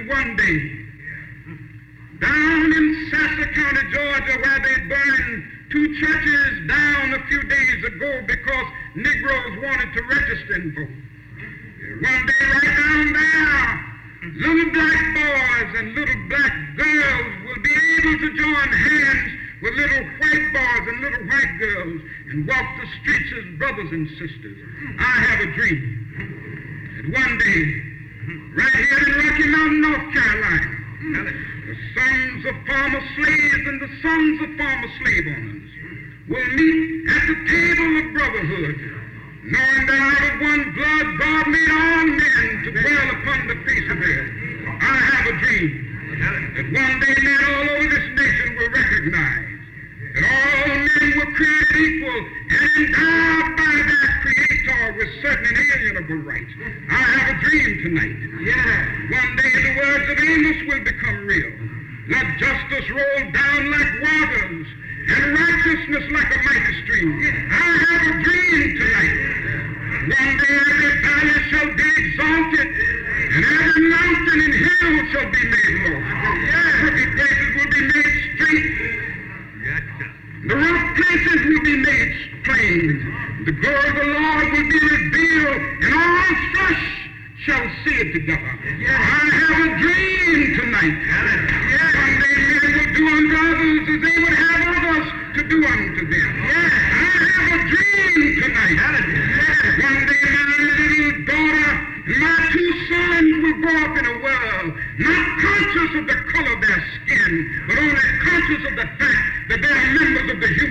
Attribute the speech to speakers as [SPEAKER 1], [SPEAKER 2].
[SPEAKER 1] happened one day. Down in Sasser County, Georgia, where they burned 2 churches down a few days ago because Negroes wanted to register and vote. One day right down there, little black boys and little black girls will be able to join hands with little white boys and little white girls and walk the streets as brothers and sisters. I have a dream that one day, right here in Rocky Mountain, North Carolina, the sons of former slaves and the sons of former slave owners will meet at the table of brotherhood, knowing that out of one blood God made all men to dwell upon the face of the earth. I have a dream that one day men all over this nation will recognize that all men were created equal and endowed by their Creator with certain inalienable rights. I have a dream tonight. One day the words of Amos will become real. Let justice roll down like waters and righteousness like a mighty stream. I have a dream tonight. One day every valley shall be exalted, and every mountain and hill shall be made low. Crooked places will be made straight. The rough places will be made plain. The glory of the Lord will be revealed, and all flesh shall see it together. I have a dream tonight. One day men will do unto others as they would have others to do unto them. I have a dream tonight. One day my little daughter and my 2 sons will grow up in a world not conscious of the color of their skin, but only conscious of the fact that they are members of the human